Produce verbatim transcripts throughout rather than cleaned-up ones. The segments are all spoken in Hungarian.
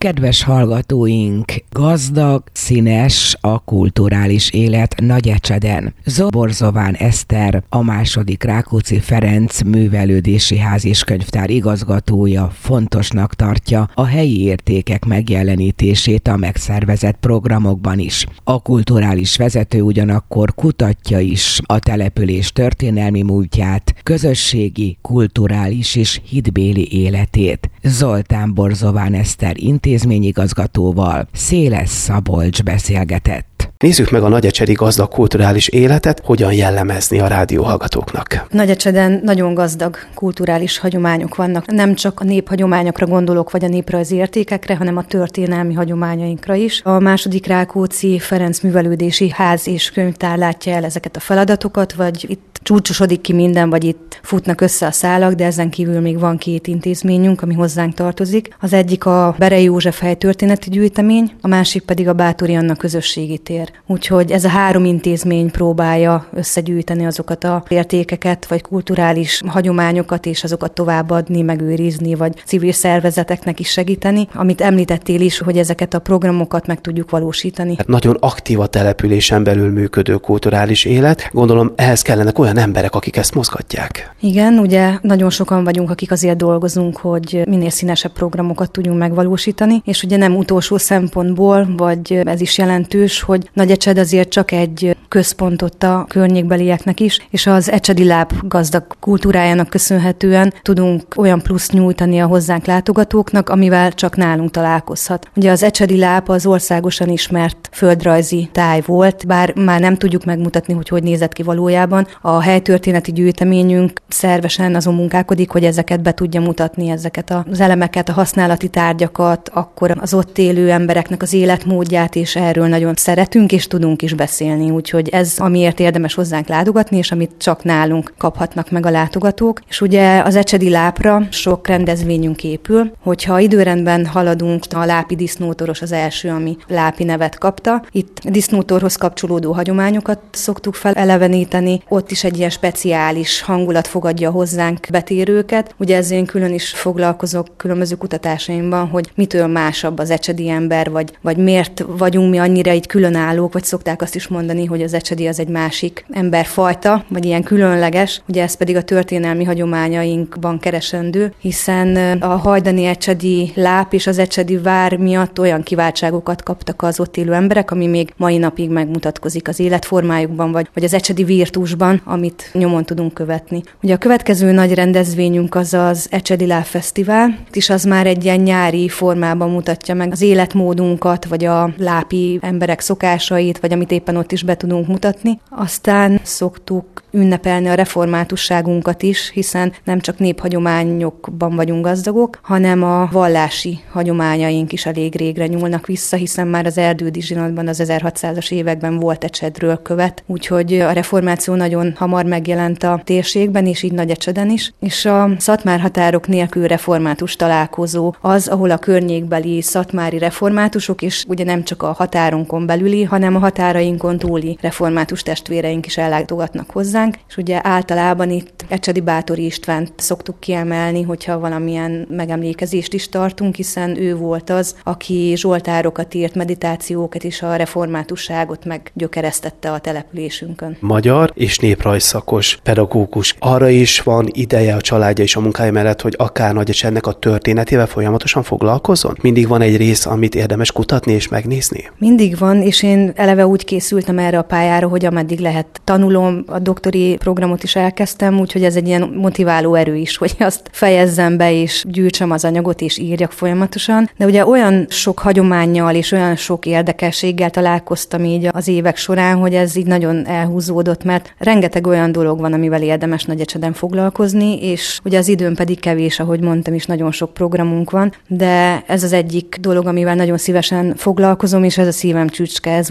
Kedves hallgatóink, gazdag, színes a kulturális élet Nagyecseden. Zoborzován Eszter, a második Rákóczi Ferenc Művelődési Ház és Könyvtár igazgatója fontosnak tartja a helyi értékek megjelenítését a megszervezett programokban is. A kulturális vezető ugyanakkor kutatja is a település történelmi múltját, közösségi, kulturális és hitbéli életét. Zoltán Borzován Eszter intézményigazgatóval Széles Szabolcs beszélgetett. Nézzük meg a nagyecsedi gazdag kulturális életet, hogyan jellemezni a rádióhallgatóknak. Nagyecseden nagyon gazdag kulturális hagyományok vannak. Nem csak a néphagyományokra gondolok, vagy a néprajzi értékekre, hanem a történelmi hagyományainkra is. A második Rákóczi Ferenc Művelődési Ház és Könyvtár látja el ezeket a feladatokat, vagy itt csúcsosodik ki minden, vagy itt futnak össze a szálak, de ezen kívül még van két intézményünk, ami hozzánk tartozik. Az egyik a Berei József helytörténeti gyűjtemény, a másik pedig a Báthori Anna közösségi tér. Úgyhogy ez a három intézmény próbálja összegyűjteni azokat a értékeket, vagy kulturális hagyományokat, és azokat továbbadni, megőrizni, vagy civil szervezeteknek is segíteni. Amit említettél is, hogy ezeket a programokat meg tudjuk valósítani. Hát nagyon aktív a településen belül működő kulturális élet. Gondolom ehhez kellenek olyan emberek, akik ezt mozgatják. Igen, ugye nagyon sokan vagyunk, akik azért dolgozunk, hogy minél színesebb programokat tudjunk megvalósítani, és ugye nem utolsó szempontból, vagy ez is jelentős, hogy Nagyecsed azért csak egy központot a környékbelieknek is, és az ecsedi láb gazdag kultúrájának köszönhetően tudunk olyan pluszt nyújtani a hozzánk látogatóknak, amivel csak nálunk találkozhat. Ugye az ecsedi láb az országosan ismert földrajzi táj volt, bár már nem tudjuk megmutatni, hogy hogy nézett ki valójában. A helytörténeti gyűjteményünk szervesen azon munkálkodik, hogy ezeket be tudja mutatni, ezeket az elemeket, a használati tárgyakat, akkor az ott élő embereknek az életmódját, és erről nagyon szeretünk, és tudunk is beszélni. Úgyhogy ez, amiért érdemes hozzánk látogatni, és amit csak nálunk kaphatnak meg a látogatók. És ugye az ecsedi lápra sok rendezvényünk épül, hogyha időrendben haladunk, a lápi disznótoros az első, ami lápi nevet kapta. Itt a disznótorhoz kapcsolódó hagyományokat szoktuk feleleveníteni, ott is egy ilyen speciális hangulat fogadja hozzánk betérőket. Ugye ezzel én külön is foglalkozok különböző kutatásaimban, hogy mitől másabb az ecsedi ember, vagy, vagy miért vagyunk mi annyira így különállók, vagy szokták azt is mondani, hogy az ecsedi az egy másik emberfajta, vagy ilyen különleges. Ugye ez pedig a történelmi hagyományainkban keresendő, hiszen a hajdani ecsedi láp és az ecsedi vár miatt olyan kiváltságokat kaptak az ott élő emberek, ami még mai napig megmutatkozik az életformájukban, vagy, vagy az ecsedi virtusban, amit nyomon tudunk követni. Ugye a következő nagy rendezvényünk az az Ecsedi Láb Fesztivál, és az már egy ilyen nyári formában mutatja meg az életmódunkat, vagy a lápi emberek szokásait, vagy amit éppen ott is be tudunk mutatni. Aztán szoktuk ünnepelni a reformátusságunkat is, hiszen nem csak néphagyományokban vagyunk gazdagok, hanem a vallási hagyományaink is elég régre nyúlnak vissza, hiszen már az erdődi zsinatban az ezerhatszázas években volt Ecsedről követ, úgyhogy a reformáció nagyon hamar megjelent a térségben, és így Nagyecseden is. És a szatmár határok nélkül református találkozó az, ahol a környékbeli szatmári reformátusok, és ugye nem csak a határunkon belüli, hanem a határainkon túli református testvéreink is ellátogatnak hozzánk, és ugye általában itt Ecsedi Báthori Istvánt szoktuk kiemelni, hogyha valamilyen megemlékezést is tartunk, hiszen ő volt az, aki zsoltárokat írt, meditációkat, és a reformátusságot meggyökeresztette a településünkön. Magyar és néprajzszakos pedagógus. Arra is van ideje a családja és a munkája mellett, hogy akár Nagyecsednek a történetével folyamatosan foglalkozzon? Mindig van egy rész, amit érdemes kutatni és megnézni? Mindig van, és én eleve úgy készültem erre a pályára, hogy ameddig lehet tanulom, a doktori programot is elkezdtem, úgyhogy ez egy ilyen motiváló erő is, hogy azt fejezzem be, és gyűjtsem az anyagot, és írjak folyamatosan. De ugye olyan sok hagyománnyal és olyan sok érdekességgel találkoztam így az évek során, hogy ez így nagyon elhúzódott, mert rengeteg olyan dolog van, amivel érdemes Nagyecseden foglalkozni, és ugye az időm pedig kevés, ahogy mondtam is, nagyon sok programunk van, de ez az egyik dolog, amivel nagyon szívesen foglalkozom, és ez a szívem csücske, ez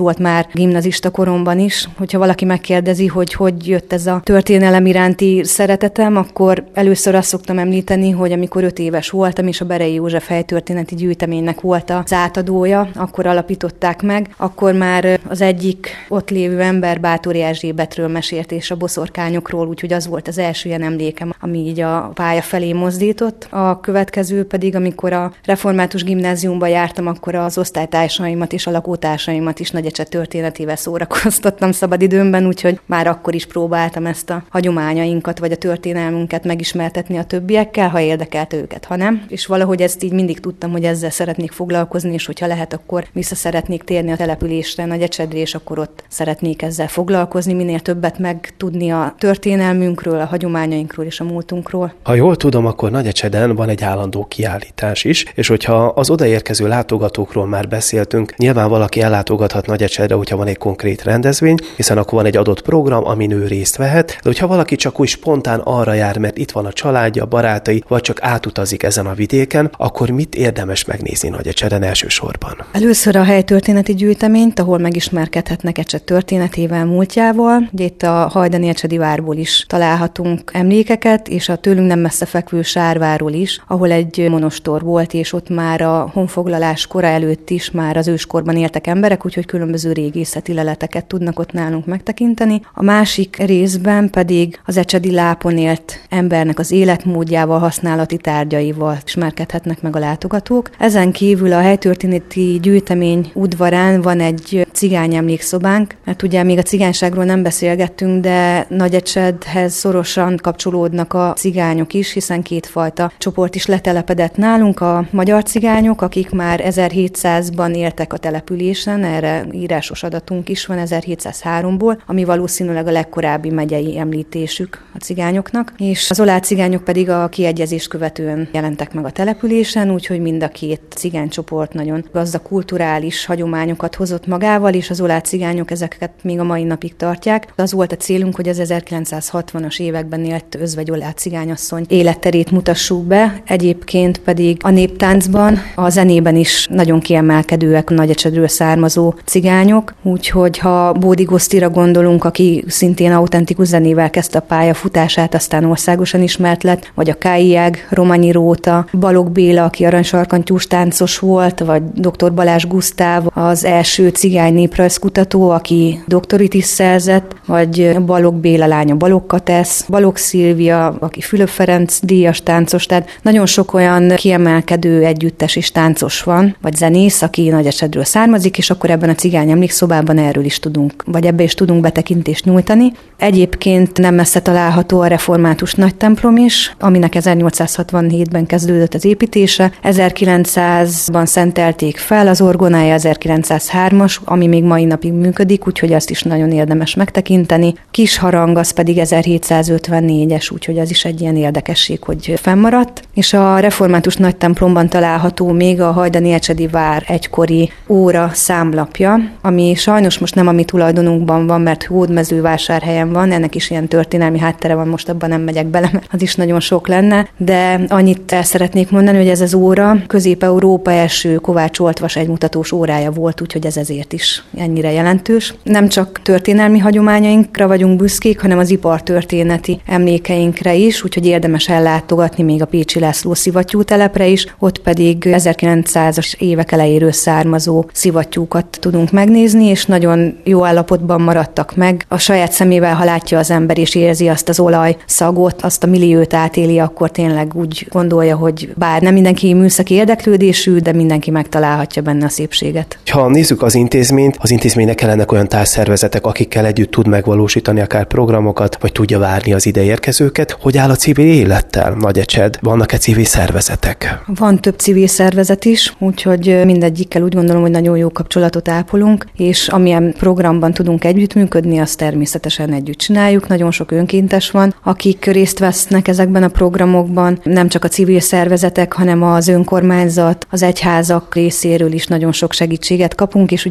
volt már gimnazista koromban is. Hogyha valaki megkérdezi, hogy hogy jött ez a történelem iránti szeretetem, akkor először azt szoktam említeni, hogy amikor öt éves voltam, és a Berei József helytörténeti gyűjteménynek volt az átadója, akkor alapították meg, akkor már az egyik ott lévő ember Báthori Erzsébetről mesélt, és a boszorkányokról, úgyhogy az volt az első ilyen emlékem, ami így a pálya felé mozdított. A következő pedig, amikor a református gimnáziumba jártam, akkor az osztálytársaimat és a lakótársaimat is Nagyecsed történetével szórakoztattam szabadidőmben, úgyhogy már akkor is próbáltam ezt a hagyományainkat vagy a történelmünket megismertetni a többiekkel, ha érdekelte őket, ha nem. És valahogy ezt így mindig tudtam, hogy ezzel szeretnék foglalkozni, és hogyha lehet, akkor vissza szeretnék térni a településre, Nagyecsedre, és akkor ott szeretnék ezzel foglalkozni, minél többet megtudni a történelmünkről, a hagyományainkról és a múltunkról. Ha jól tudom, akkor Nagyecseden van egy állandó kiállítás is, és hogyha az odaérkező látogatókról már beszéltünk, nyilván valaki ellátogathat Nagyecsedre, hogyha van egy konkrét rendezvény, hiszen akkor van egy adott program, amin ő részt vehet, de hogyha valaki csak úgy spontán arra jár, mert itt van a családja, barátai, vagy csak átutazik ezen a vidéken, akkor mit érdemes megnézni Nagyecseden elsősorban? Először a helytörténeti gyűjteményt, ahol megismerkedhetnek Ecsed történetével, múltjából. Ugye itt a hajdani ecsedi várból is találhatunk emlékeket, és a tőlünk nem messze fekvő Sárváról is, ahol egy monostor volt, és ott már a honfoglalás kora előtt is már az őskorban éltek emberek, úgyhogy különböző régészeti leleteket tudnak ott nálunk megtekinteni. A másik részben pedig az ecsedi lápon élt embernek az életmódjával, használati tárgyaival ismerkedhetnek meg a látogatók. Ezen kívül a helytörténeti gyűjtemény udvarán van egy cigány emlékszobánk, mert ugye még a cigányságról nem beszélgettünk, de Nagyecsedhez szorosan kapcsolódnak a cigányok is, hiszen kétfajta csoport is letelepedett nálunk, a magyar cigányok, akik már ezerhétszázban éltek a településen, erre írásos adatunk is van ezerhétszázháromból, ami valószínűleg a legkorábbi megyei említésük a cigányoknak, és az oláh cigányok pedig a kiegyezést követően jelentek meg a településen, úgyhogy mind a két cigánycsoport nagyon gazdag kulturális hagyományokat hozott magával, és az oláh cigányok ezeket még a mai napig tartják. Az volt a célunk, hogy az ezerkilencszázhatvanas években élt özvegy oláh cigányasszony életterét mutassuk be, egyébként pedig a néptáncban, a zenében is nagyon kiemelkedőek a Nagyecsedről származó cigányok, úgyhogy ha Bódi Gosztira gondolunk, aki szintén autentikus zenével kezdte a pályafutását, aztán országosan ismert lett, vagy a Káiág, Romanyi Róta, Balogh Béla, aki aranysarkantyús táncos volt, vagy dr. Balázs Gusztáv, az első cigány néprajzkutató, aki doktorit is szerzett, vagy Balogh Béla lánya Balogh Katesz, Balogh Szilvia, aki Fülöp Ferenc díjas táncos, tehát nagyon sok olyan kiemelkedő együttes és táncos van, vagy zenész, aki Nagyecsedről származik, és akkor ebben a cigány emlékszobában erről is tudunk, vagy ebbe is tudunk betekintést nyújtani. Egyébként nem messze található a református nagy templom is, aminek ezernyolcszázhatvanhétben kezdődött az építése. ezerkilencszázban szentelték fel, az orgonája ezerkilencszázhármas, ami még mai napig működik, úgyhogy azt is nagyon érdemes megtekinteni. Kis harang az pedig ezerhétszázötvennégyes, úgyhogy az is egy ilyen érdekesség, hogy fennmaradt. És a református nagy templomban található még a hajdani ecsedi vár egykori óra számlapja, ami sajnos most nem a mi tulajdonunkban van, mert Hódmezővásárhelyen van, ennek is ilyen történelmi háttere van, most abban nem megyek bele, mert az is nagyon sok lenne, de annyit el szeretnék mondani, hogy ez az óra Közép-Európa első Kovács Oltvas egymutatós órája volt, úgyhogy ez ezért is ennyire jelentős. Nem csak történelmi hagyományainkra vagyunk büszkék, hanem az ipartörténeti emlékeinkre is, úgyhogy érdemes ellátogatni még a Pécsi László szivattyútelepre is, ott pedig ezerkilencszázas évek elejéről származó szivattyúkat tudunk megnézni, és nagyon jó állapotban maradtak meg. A saját szemével, ha látja az ember és érzi azt az olaj szagot, azt a milliót átéli, akkor tényleg úgy gondolja, hogy bár nem mindenki műszaki érdeklődésű, de mindenki megtalálhatja benne a szépséget. Ha nézzük az intézményt, az intézménynek kellenek olyan társszervezetek, akikkel együtt tud megvalósítani akár programokat, vagy tudja várni az ideérkezőket. Hogy áll a civil élettel Nagyecsed? Vannak-e civil szervezetek? Van több civil szervezet is, úgyhogy mindegyikkel úgy gondolom, hogy nagyon jó kapcsolatot ápolunk, és amilyen programban tudunk együttműködni, azt természetesen együtt csináljuk. Nagyon sok önkéntes van, akik részt vesznek ezekben a programokban, nem csak a civil szervezetek, hanem az önkormányzat, az egyházak részéről is nagyon sok segítséget kapunk, és ugye ne hagyjuk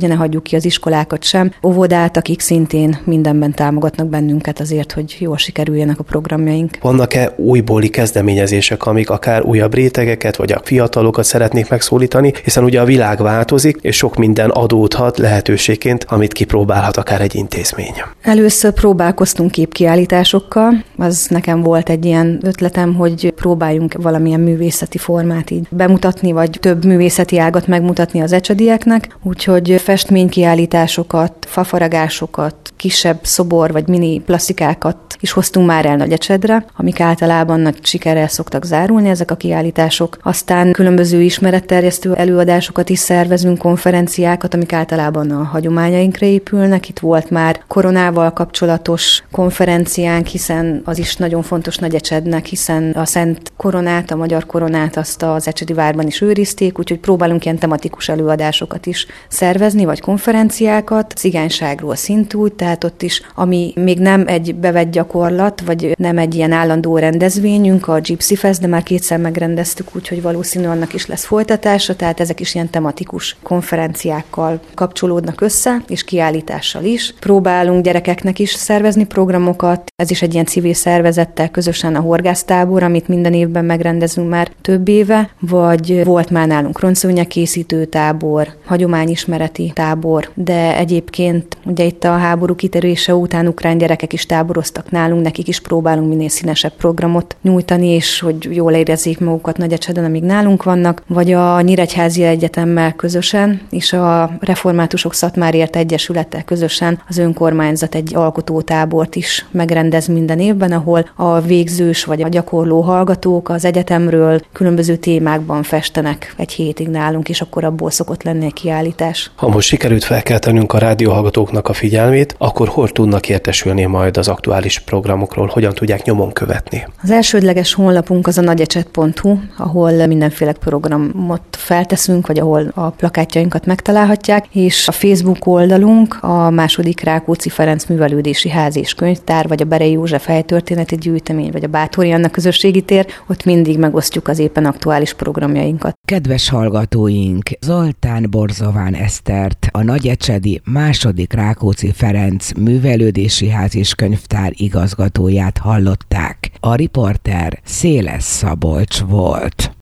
zárjuk ki az iskolákat sem, óvodát, akik szintén mindenben támogatnak bennünket azért, hogy jól sikerüljenek a programjaink. Vannak-e újbóli kezdeményezések, amik akár újabb rétegeket, vagy a fiatalokat szeretnék megszólítani, hiszen ugye a világ változik, és sok minden adódhat lehetőségként, amit kipróbálhat akár egy intézmény. Először próbálkoztunk képkiállításokkal, az nekem volt egy ilyen ötletem, hogy próbáljunk valamilyen művészeti formát így bemutatni, vagy több művészeti ágat megmutatni az ecsedieknek, úgyhogy festménykiállításokat, fafaragásokat, kisebb szobor vagy mini plastikákat is hoztunk már el Nagyecsedre, amik általában nagy sikerrel szoktak zárulni ezek a kiállítások. Aztán különböző ismeretterjesztő előadásokat is szervezünk, konferenciákat, amik általában a hagyományainkra épülnek. Itt volt már koronával kapcsolatos konferenciánk, hiszen az is nagyon fontos Nagyecsednek, hiszen a Szent Koronát, a magyar koronát azt az ecsedi várban is őrizték, úgyhogy próbálunk ilyen tematikus előadásokat is szervezni, vagy konferenciákat, cigányságról szintúgy, tehát ott is, ami még nem egy bevett gyakorlat, vagy nem egy ilyen állandó rendezvényünk, a Gypsy Fest, de már kétszer megrendeztük, úgyhogy valószínű annak is lesz folytatása, tehát ezek is ilyen tematikus konferenciákkal kapcsolódnak össze, és kiállítással is. Próbálunk gyerekeknek is szervezni programokat, ez is egy ilyen civil szervezettel közösen a horgásztábor, amit minden évben megrendezünk már több éve, vagy volt már nálunk roncszőnyegkészítő tábor, hagyományismereti tábor, de egyébként ugye itt a háború kitörése után ukrán gyerekek is táboroztak nálunk, nekik is próbálunk minél színesebb programot nyújtani, és hogy jól érezzék magukat Nagyecseden, amíg nálunk vannak, vagy a Nyíregyházi Egyetemmel közösen, és a Reformátusok Szatmárért Egyesülettel közösen az önkormányzat egy alkotótábort is megrendez minden évben, ahol a végzős vagy a gyakorló hallgatók az egyetemről különböző témákban festenek egy hétig nálunk, és akkor abból szokott lenni egy kiállítás. Ha most sikerült felkeltenünk a rádióhallgatóknak a figyelmét, akkor hol tudnak értesülni majd az aktuális programokról, hogyan tudják nyomon követni? Az elsődleges honlapunk az a nagyecsed pont hu, ahol mindenféle programot felteszünk, vagy ahol a plakátjainkat megtalálhatják, és a Facebook oldalunk a második Rákóczi Ferenc Művelődési Ház és Könyvtár, vagy a Berei József helytörténeti gyűjtemény, vagy a Báthori Anna közösségi tér, ott mindig megosztjuk az éppen aktuális programjainkat. Kedves hallgatóink, Zoltán Borzován Esztert, a nagyecsedi második Rákóczi Ferenc Művelődési Ház és Könyvtár igazgatóját hallották. A riporter Széles Szabolcs volt.